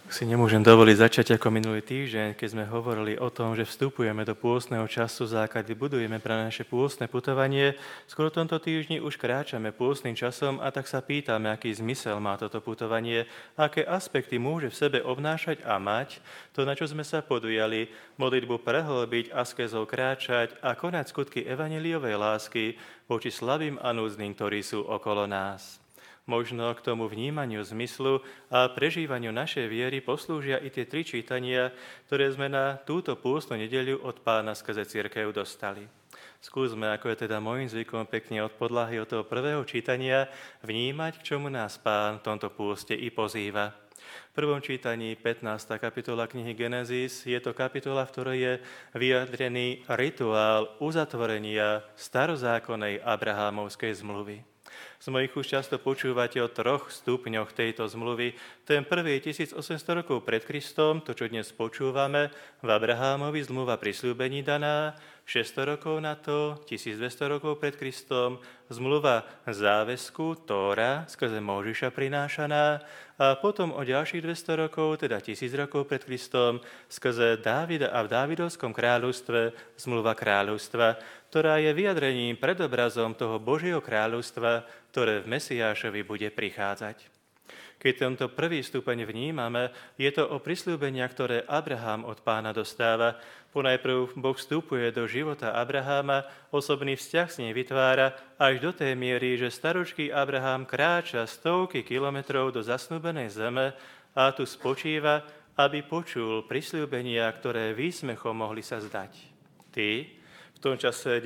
Si nemôžem dovoliť začať ako minulý týždeň, keď sme hovorili o tom, že vstupujeme do pôstneho času, základy budujeme pre naše pôstne putovanie. Skoro v tomto týždni už kráčame pôstnym časom a tak sa pýtame, aký zmysel má toto putovanie, aké aspekty môže v sebe obnášať a mať, to, na čo sme sa podujali, modlitbu prehlbiť, askezou kráčať a konať skutky evanjeliovej lásky voči slabým a núdznym, ktorí sú okolo nás. Možno k tomu vnímaniu zmyslu a prežívaniu našej viery poslúžia i tie 3 čítania, ktoré sme na túto pôstnu nedeľu od Pána skrze cirkev dostali. Skúsme, ako je teda môjim zvykom, pekne od podlahy od toho prvého čítania vnímať, k čomu nás Pán v tomto pôste i pozýva. V prvom čítaní 15. kapitola knihy Genesis je to kapitola, v ktorej je vyjadrený rituál uzatvorenia starozákonnej Abrahámovskej zmluvy. Z mojich už často počúvate o 3 stupňoch tejto zmluvy. Ten prvý je 1800 rokov pred Kristom, to, čo dnes počúvame, v Abrahámovi zmluva prisľúbení daná, 600 rokov na to, 1200 rokov pred Kristom, zmluva záväzku, Tóra, skrze Mojžiša prinášaná, a potom o ďalších 200 rokov, teda 1000 rokov pred Kristom, skrze Dávida a v Dávidovskom kráľovstve zmluva kráľovstva, ktorá je vyjadrením predobrazom toho Božieho kráľovstva, ktoré v Mesiášovi bude prichádzať. Keď tento prvý stupeň vnímame, je to o prisľúbeniach, ktoré Abraham od Pána dostáva. Ponajprv Boh vstupuje do života Abraháma, osobný vzťah s ním vytvára až do tej miery, že staročký Abraham kráča stovky kilometrov do zasnúbenej zeme a tu spočíva, aby počul prisľúbenia, ktoré výsmechom mohli sa zdať. Ty, v tom čase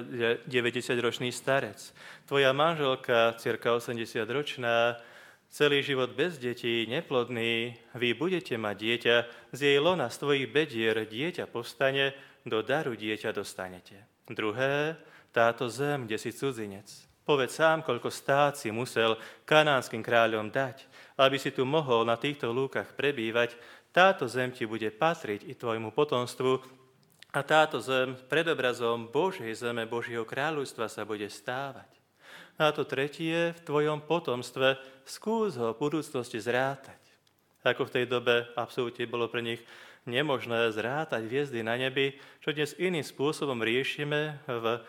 90-ročný starec, tvoja manželka, cirka 80-ročná, celý život bez detí, neplodný, vy budete mať dieťa, z jej lona, z tvojich bedier dieťa povstane, do daru dieťa dostanete. Druhé, táto zem, kde si cudzinec. Povedz sám, koľko stát si musel kanánskym kráľom dať, aby si tu mohol na týchto lúkach prebývať. Táto zem ti bude patriť i tvojmu potomstvu a táto zem predobrazom Božej zeme, Božieho kráľovstva sa bude stávať. A to tretie, v tvojom potomstve skús ho v budúcnosti zrátať. Ako v tej dobe absolútne bolo pre nich nemožné zrátať hviezdy na nebi, čo dnes iným spôsobom riešime v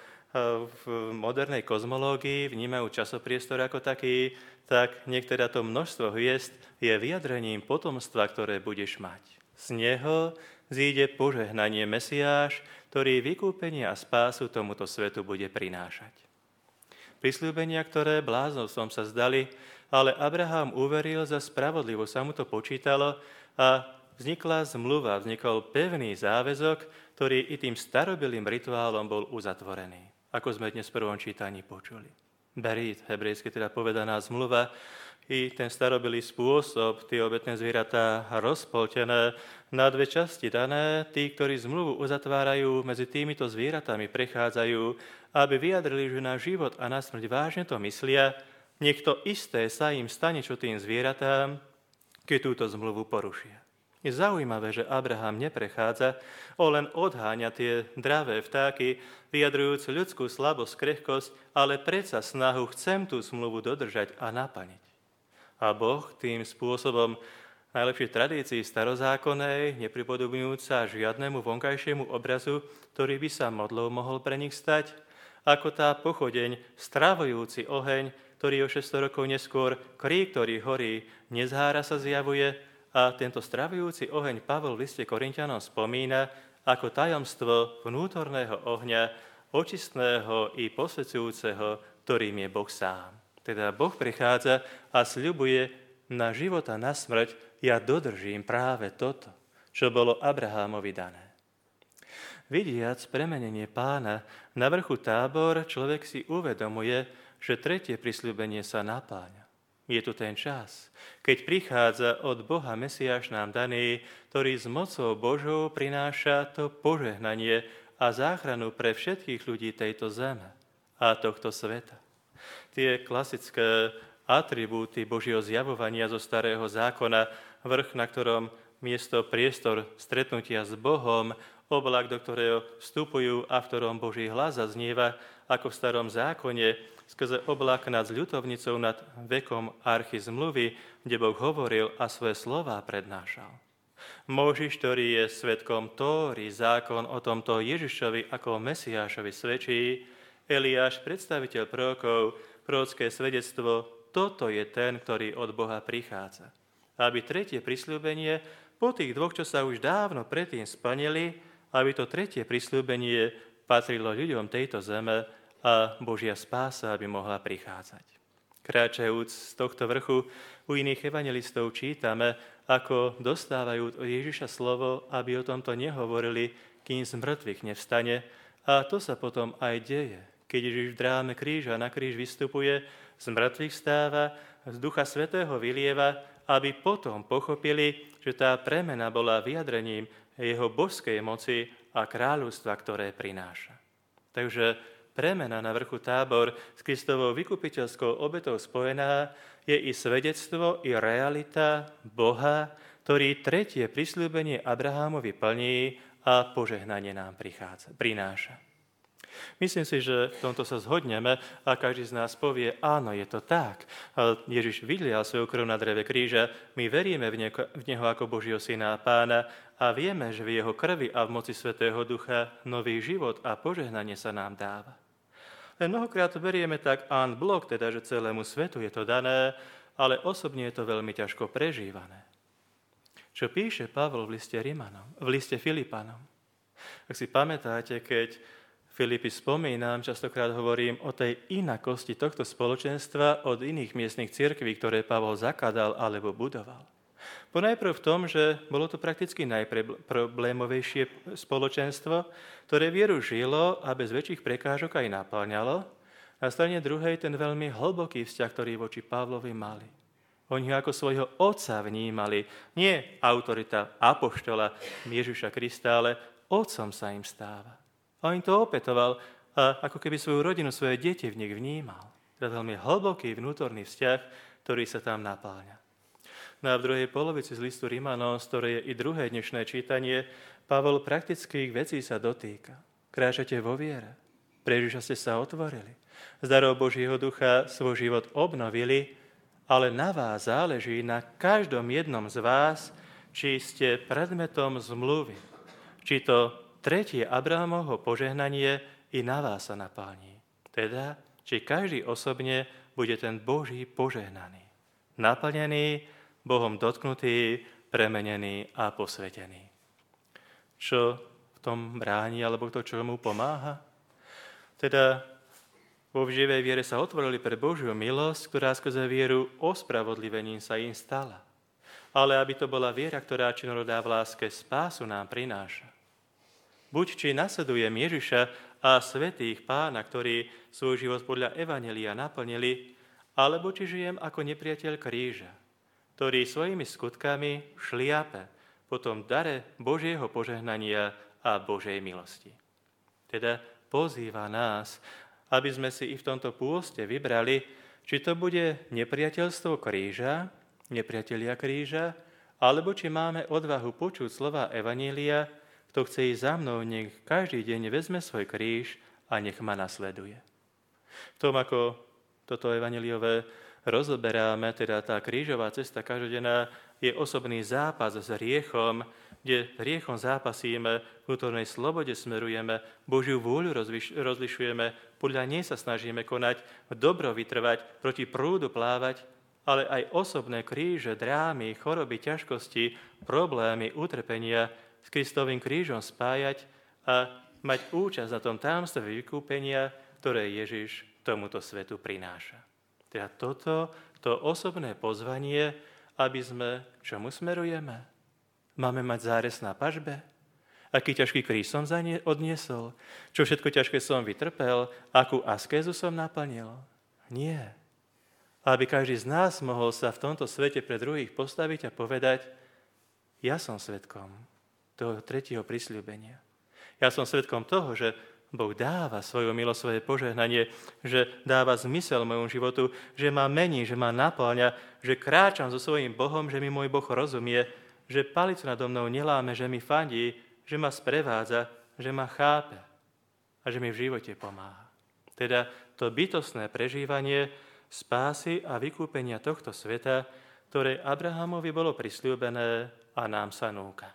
modernej kozmológii, vnímajú časopriestor ako taký, tak niektoré to množstvo hviezd je vyjadrením potomstva, ktoré budeš mať. Z neho zíde požehnanie Mesiáš, ktorý vykúpenie a spásu tomuto svetu bude prinášať. Prisľúbenia, ktoré bláznovstvom sa zdali, ale Abraham uveril, za spravodlivo sa mu to počítalo a vznikla zmluva, vznikol pevný záväzok, ktorý i tým starobilým rituálom bol uzatvorený, ako sme dnes v prvom čítaní počuli. Berit, hebrejsky teda povedaná zmluva, i ten starobilý spôsob, tie obetné zvieratá rozpoltené na 2 časti dané, tí, ktorí zmluvu uzatvárajú, medzi týmito zvieratami prechádzajú, aby vyjadrili, že na život a na smrť vážne to myslia, nech to isté sa im stane, čo tým zvieratám, keď túto zmluvu porušia. Je zaujímavé, že Abraham neprechádza, len odháňa tie dravé vtáky, vyjadrujúc ľudskú slabosť, krehkosť, ale predsa snahu chcem tú zmluvu dodržať a naplniť. A Boh tým spôsobom najlepšej tradícii starozákonnej, nepripodobňujúc sa žiadnemu vonkajšiemu obrazu, ktorý by sa modlou mohol pre nich stať, ako tá pochodeň, stravujúci oheň, ktorý o 600 rokov neskôr, krík, ktorý horí, nezhára sa zjavuje, a tento stravujúci oheň Pavol v liste Korinťanom spomína ako tajomstvo vnútorného ohňa, očistného i posvedzujúceho, ktorým je Boh sám. Teda Boh prichádza a sľubuje na život a na smrť, ja dodržím práve toto, čo bolo Abrahámovi dané. Vidiac premenenie Pána na vrchu Tábor, človek si uvedomuje, že tretie prisľúbenie sa napáňa. Je tu ten čas, keď prichádza od Boha Mesiáš nám daný, ktorý s mocou Božou prináša to požehnanie a záchranu pre všetkých ľudí tejto zeme a tohto sveta. Tie klasické atribúty Božieho zjavovania zo Starého zákona, vrch, na ktorom miesto priestor stretnutia s Bohom, Oblak, do ktorého vstupujú a v ktorom Boží hlas zaznieva, ako v starom zákone, skrze oblak nad ľutovnicou, nad vekom archy zmluvy, kde Boh hovoril a svoje slová prednášal. Mojžiš, ktorý je svedkom Tóry, zákon o tomto Ježišovi ako Mesiášovi svedčí, Eliáš, predstaviteľ prorokov, prorocké svedectvo, toto je ten, ktorý od Boha prichádza. Aby tretie prisľúbenie po tých dvoch, čo sa už dávno predtým splnili, aby to tretie prisľúbenie patrilo ľuďom tejto zeme a Božia spása, aby mohla prichádzať. Kráčajúc z tohto vrchu u iných evangelistov čítame, ako dostávajú od Ježiša slovo, aby o tomto nehovorili, kým z mŕtvych nevstane, a to sa potom aj deje. Keď Ježiš v dráme kríža na kríž vystupuje, z mŕtvych stáva, z Ducha Svätého vylieva, aby potom pochopili, že tá premena bola vyjadrením jeho božskej moci a kráľovstva, ktoré prináša. Takže premena na vrchu Tábor s Kristovou vykupiteľskou obetou spojená je i svedectvo, i realita Boha, ktorý tretie prisľúbenie Abrahámovi plní a požehnanie nám prináša. Myslím si, že v tomto sa zhodneme a každý z nás povie, áno, je to tak. Ježiš vylial svoju krv na dreve kríža, my veríme v Neho ako Božieho Syna a Pána a vieme, že v Jeho krvi a v moci Svätého Ducha nový život a požehnanie sa nám dáva. Len mnohokrát to berieme tak en bloc, teda, že celému svetu je to dané, ale osobne je to veľmi ťažko prežívané. Čo píše Pavol v liste Filipanom? Ak si pamätáte, keď Filipy spomínam, častokrát hovorím o tej inakosti tohto spoločenstva od iných miestnych cirkví, ktoré Pavol zakladal alebo budoval. Ponajprv v tom, že bolo to prakticky najproblémovejšie spoločenstvo, ktoré vieru žilo a bez väčších prekážok aj naplňalo. Na strane druhej ten veľmi hlboký vzťah, ktorý voči Pavlovi mali. Oni ho ako svojho otca vnímali, nie autorita apoštola Ježiša Krista, ale otcom sa im stáva. A on to opetoval a ako keby svoju rodinu, svoje deti v nich vnímal. Teda veľmi hlboký vnútorný vzťah, ktorý sa tam napáľa. No a v druhej polovici z listu Rimanom, z ktorej je i druhé dnešné čítanie, Pavol praktických vecí sa dotýka. Kráčate vo viere. Pre Ježiša ste sa otvorili. Z darov Božieho ducha svoj život obnovili, ale na vás záleží, na každom jednom z vás, či ste predmetom zmluvy, či to tretie Abrahamovho požehnanie i na vás sa napálni. Teda, či každý osobne bude ten Boží požehnaný, naplnený, Bohom dotknutý, premenený a posvetený. Čo v tom bráni, alebo to, čo mu pomáha? Teda, vo živej viere sa otvorili pre Božiu milosť, ktorá skrze vieru ospravodlivením sa im stala. Ale aby to bola viera, ktorá činorodá v láske spásu nám prináša. Buď či nasledujem Ježiša a svätých Pána, ktorí svoj život podľa Evanjelia naplnili, alebo či žijem ako nepriateľ kríža, ktorý svojimi skutkami šliape po tom dare Božieho požehnania a Božej milosti. Teda pozýva nás, aby sme si i v tomto pôste vybrali, či to bude nepriateľstvo kríža, nepriatelia kríža, alebo či máme odvahu počuť slova Evanjelia. Kto chce ísť za mnou, nech každý deň vezme svoj kríž a nech ma nasleduje. V tom, ako toto evanjeliové rozoberáme, teda tá krížová cesta každodenná je osobný zápas s hriechom, kde hriechom zápasíme, v vnútornej slobode smerujeme, Božiu vôľu rozlišujeme, podľa nej sa snažíme konať, v dobro vytrvať, proti prúdu plávať, ale aj osobné kríže, drámy, choroby, ťažkosti, problémy, utrpenia s Kristovým krížom spájať a mať účasť na tom tajomstve vykúpenia, ktoré Ježiš tomuto svetu prináša. Teda toto, to osobné pozvanie, aby sme, čomu smerujeme? Máme mať zárez na pažbe? Aký ťažký kríž som odniesol? Čo všetko ťažké som vytrpel? Akú askézu som naplnil? Nie. Aby každý z nás mohol sa v tomto svete pre druhých postaviť a povedať, ja som svedkom toho tretieho prisľúbenia. Ja som svedkom toho, že Boh dáva svoju milosť, svoje požehnanie, že dáva zmysel mojom životu, že ma mení, že ma napĺňa, že kráčam so svojím Bohom, že mi môj Boh rozumie, že palicu nado mnou neláme, že mi fandí, že ma sprevádza, že ma chápe a že mi v živote pomáha. Teda to bytostné prežívanie spásy a vykúpenia tohto sveta, ktoré Abrahamovi bolo prisľúbené a nám sa núka.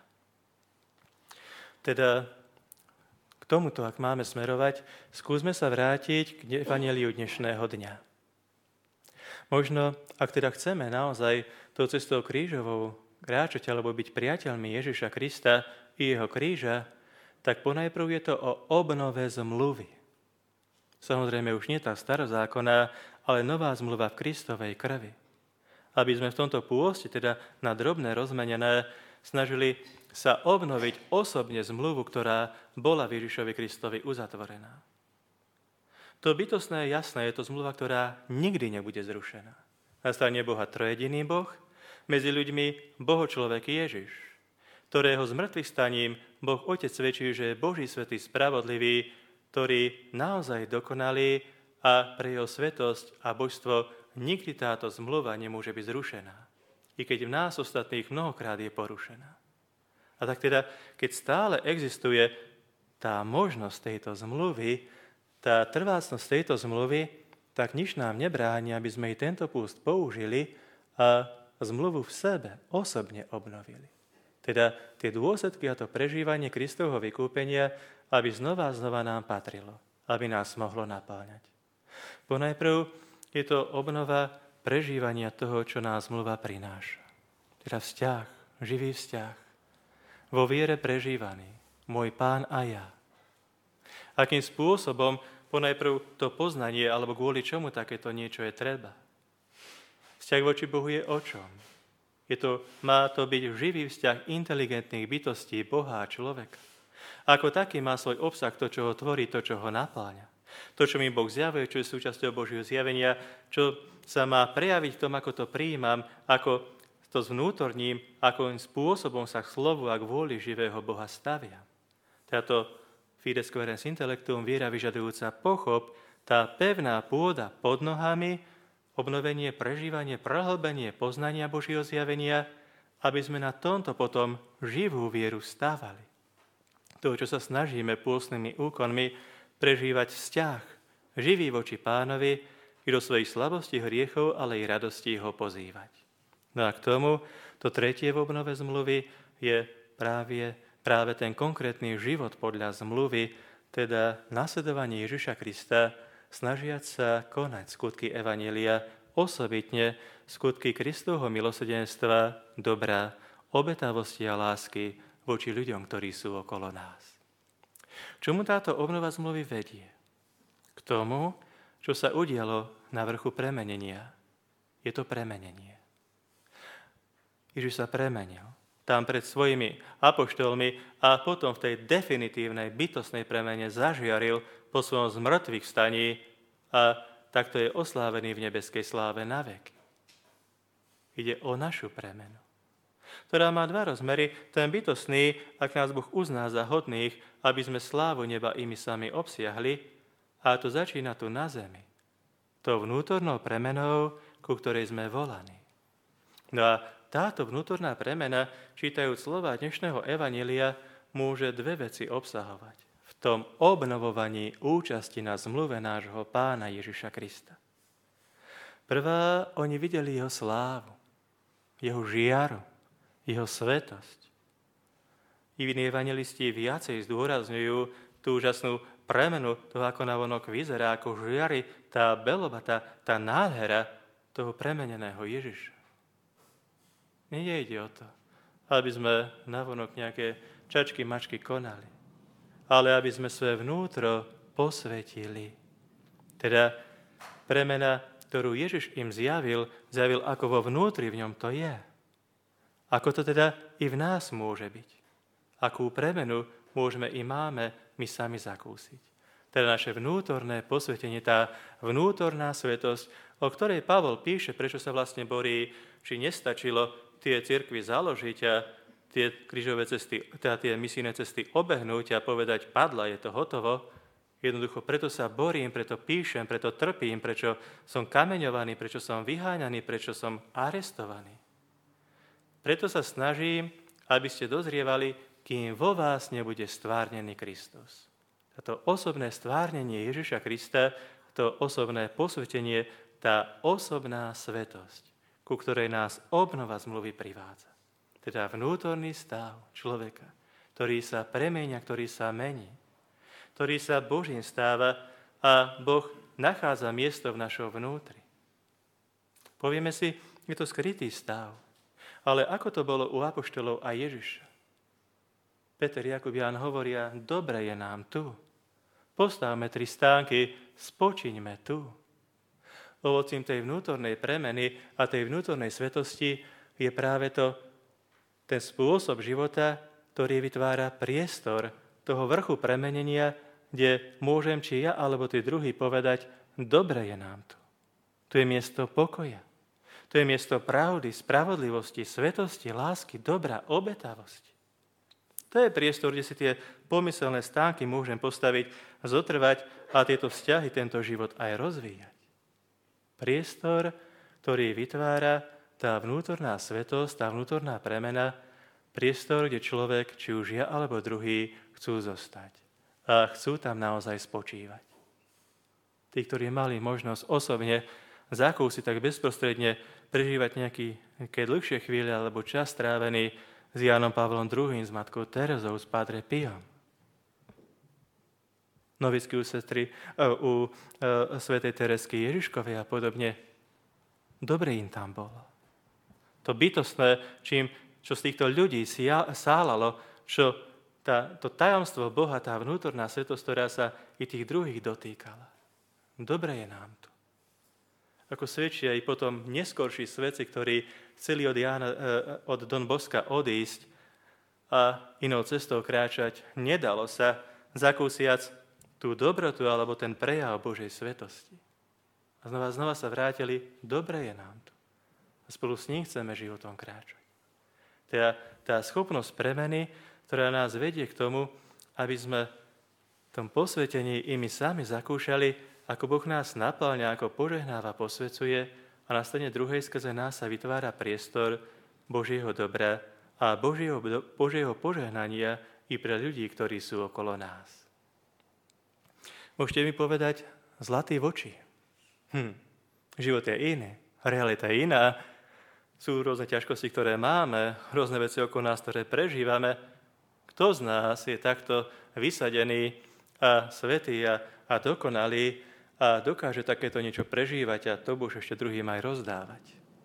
Teda k tomuto, ak máme smerovať, skúsme sa vrátiť k evanjeliu dnešného dňa. Možno, ak teda chceme naozaj tou cestou krížovou kráčať alebo byť priateľmi Ježiša Krista i jeho kríža, tak ponajprv je to o obnove zmluvy. Samozrejme už nie tá starozákonná, ale nová zmluva v Kristovej krvi. Aby sme v tomto pôste, teda na drobné rozmenené, snažili sa obnoviť osobne zmluvu, ktorá bola Ježišovi Kristovi uzatvorená. To bytostné je jasné, je to zmluva, ktorá nikdy nebude zrušená. Na strane Boha trojediný Boh, medzi ľuďmi Bohočlovek Ježiš, ktorého zmrtvých staním Boh Otec svedčí, že je Boží svätý spravodlivý, ktorý naozaj dokonalý a pre jeho svetosť a božstvo nikdy táto zmluva nemôže byť zrušená. I keď v nás ostatných mnohokrát je porušená. A tak teda, keď stále existuje tá možnosť tejto zmluvy, tá trvácnosť tejto zmluvy, tak nič nám nebráni, aby sme i tento púst použili a zmluvu v sebe osobne obnovili. Teda tie dôsledky a to prežívanie Kristovho vykúpenia, aby znova nám patrilo, aby nás mohlo napáľať. Ponajprv je to obnova prežívania toho, čo nás zmluva prináša. Teda vzťah, živý vzťah, vo viere prežívaný, môj Pán a ja. Akým spôsobom ponajprv to poznanie, alebo kvôli čomu takéto niečo je treba. Vzťah voči Bohu je o čom? Má to byť živý vzťah inteligentných bytostí Boha a človeka. Ako taký má svoj obsah to, čo ho tvorí, to, čo ho napáľa. To, čo mi Boh zjavuje, čo je súčasťou Božieho zjavenia, čo sa má prejaviť v tom, ako to prijímam, ako to zvnútorním, akým spôsobom sa k slovu a k vôli živého Boha stavia. Táto fides querens intellectum, viera vyžadujúca pochop, tá pevná pôda pod nohami, obnovenie, prežívanie, prehlbenie poznania Božieho zjavenia, aby sme na tomto potom živú vieru stávali. To, čo sa snažíme pôstnymi úkonmi prežívať vzťah, živý voči Pánovi, i do svojich slabostí, hriechov, ale i radostí ho pozývať. No a k tomu, to tretie v obnove zmluvy je práve ten konkrétny život podľa zmluvy, teda nasledovanie Ježiša Krista, snažiať sa konať skutky evanjelia, osobitne skutky Kristovho milosrdenstva, dobra, obetavosti a lásky voči ľuďom, ktorí sú okolo nás. Čomu táto obnova zmluvy vedie? K tomu, čo sa udialo na vrchu premenenia. Je to premenenie. Ježiš sa premenil tam pred svojimi apoštolmi a potom v tej definitívnej bytostnej premene zažiaril po svojom zmrtvých vstaní a takto je oslávený v nebeskej sláve na veky. Ide o našu premenu, ktorá má dva rozmery. Ten bytostný, ak nás Boh uzná za hodných, aby sme slávu neba i my sami obsiahli, a to začína tu na zemi. To vnútornou premenou, ku ktorej sme volaní. No a táto vnútorná premena, čítajúc slova dnešného evanjelia, môže dve veci obsahovať. V tom obnovovaní účasti na zmluve nášho Pána Ježiša Krista. Prvá, oni videli jeho slávu, jeho žiaru, jeho svetosť. I iní evanjelisti viacej zdôrazňujú tú úžasnú premenu toho, ako navonok vyzerá, ako žiari tá belobata, tá nádhera toho premeneného Ježiša. Nejde o to, aby sme navonok nejaké čačky, mačky konali, ale aby sme svoje vnútro posvetili. Teda premena, ktorú Ježiš im zjavil ako vo vnútri v ňom to je. Ako to teda i v nás môže byť. Akú premenu môžeme i máme my sami zakúsiť. Teda naše vnútorné posvetenie, tá vnútorná svetosť, o ktorej Pavol píše, prečo sa vlastne borí, či nestačilo tie cirkvi založiť a tie krížové cesty, teda tie misijné cesty obehnúť a povedať, padla, je to hotovo. Jednoducho, preto sa borím, preto píšem, preto trpím, prečo som kameňovaný, prečo som vyháňaný, prečo som arestovaný. Preto sa snažím, aby ste dozrievali kým vo vás nebude stvárnený Kristus. Toto osobné stvárnenie Ježiša Krista, to osobné posvetenie, tá osobná svetosť, ku ktorej nás obnova zmluvy privádza. Teda vnútorný stav človeka, ktorý sa premenia, ktorý sa mení, ktorý sa Božím stáva a Boh nachádza miesto v našom vnútri. Povieme si, je to skrytý stav. Ale ako to bolo u apoštolov a Ježiša? Peter, Jakub, Ján hovoria, dobre je nám tu. Postavme 3 stánky, spočiňme tu. Ovocím tej vnútornej premeny a tej vnútornej svetosti je práve ten spôsob života, ktorý vytvára priestor toho vrchu premenenia, kde môžem či ja, alebo tí druhí povedať, dobre je nám tu. Tu je miesto pokoja. To je miesto pravdy, spravodlivosti, svetosti, lásky, dobra, obetavosti. To je priestor, kde si tie pomyselné stánky môžem postaviť, zotrvať a tieto vzťahy, tento život aj rozvíjať. Priestor, ktorý vytvára tá vnútorná svetosť, tá vnútorná premena, priestor, kde človek, či už ja alebo druhý, chcú zostať. A chcú tam naozaj spočívať. Tí, ktorí mali možnosť osobne zakúsiť tak bezprostredne prežívať nejaké dlhšie chvíle alebo čas strávený s Jánom Pavlom II, s matkou Terezou, s Padre Piom. Novicky u svätej Teresky Ježiškovej a podobne. Dobre im tam bolo. To bytostné, čo z týchto ľudí sálalo, to tajomstvo Boha, tá vnútorná svetosť, ktorá sa i tých druhých dotýkala. Dobre je nám tu. Ako svedčia aj potom neskorší svedci, ktorí chceli od Don Boska odísť a inou cestou kráčať, nedalo sa, zakúsiac tú dobrotu alebo ten prejav Božej svetosti. A znova sa vrátili, dobre je nám tu. A spolu s ním chceme životom kráčať. Tá schopnosť premeny, ktorá nás vedie k tomu, aby sme v tom posvetení i my sami zakúšali, ako Boh nás napĺňa, ako požehnáva, posvecuje a na strane druhej skrze nás sa vytvára priestor Božieho dobra a Božieho požehnania i pre ľudí, ktorí sú okolo nás. Môžete mi povedať, zlatý v oči. Život je iný, realita je iná. Sú rôzne ťažkosti, ktoré máme, rôzne veci okolo nás, ktoré prežívame. Kto z nás je takto vysadený a svätý a dokonalý a dokáže takéto niečo prežívať a to už ešte druhým aj rozdávať?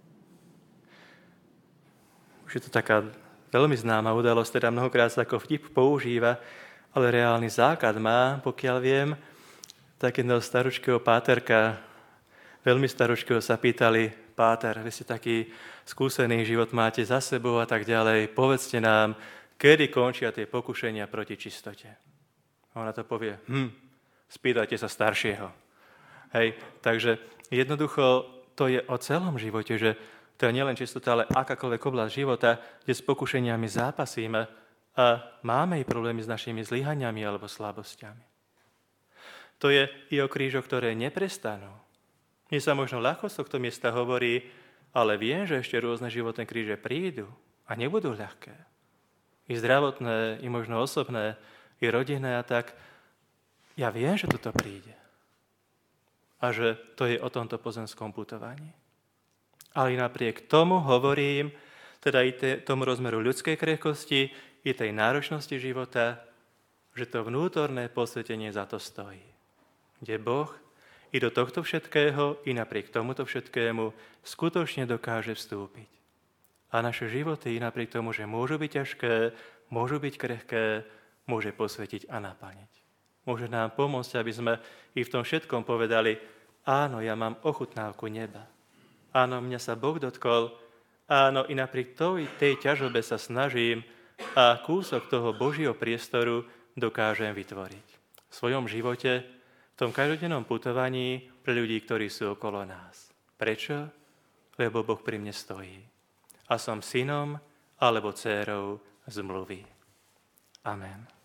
Už je to taká veľmi známa udalosť, teda mnohokrát sa ako vtip používa, ale reálny základ má, pokiaľ viem, tak jedného staručkého páterka, veľmi staručkého sa pýtali, páter, vy ste taký skúsený, život máte za sebou a tak ďalej, povedzte nám, kedy končia tie pokušenia proti čistote. A ona to povie, spýtajte sa staršieho. Hej, takže jednoducho to je o celom živote, že to je nielen čistota, ale akákoľvek oblasť života, kde s pokušeniami zápasíme a máme i problémy s našimi zlyhaniami alebo slabosťami. To je i o krížoch, ktoré neprestanú. Mne sa možno ľahko z tohto miesta hovorí, ale viem, že ešte rôzne životné kríže prídu a nebudú ľahké. I zdravotné, i možno osobné, i rodinné a tak. Ja viem, že toto príde. A že to je o tomto pozemskom putovaní. Ale napriek tomu hovorím, teda i tomu rozmeru ľudskej krehkosti, i tej náročnosti života, že to vnútorné posvetenie za to stojí. Kde Boh i do tohto všetkého, i napriek tomuto všetkému skutočne dokáže vstúpiť. A naše životy, i napriek tomu, že môžu byť ťažké, môžu byť krehké, môže posvetiť a naplniť. Môže nám pomôcť, aby sme i v tom všetkom povedali, áno, ja mám ochutnávku neba. Áno, mňa sa Boh dotkol. Áno, i napriek tej ťažobe sa snažím a kúsok toho Božieho priestoru dokážem vytvoriť. V svojom živote, v tom každodennom putovaní pre ľudí, ktorí sú okolo nás. Prečo? Lebo Boh pri mne stojí. A som synom alebo dcérou zmluvy. Amen.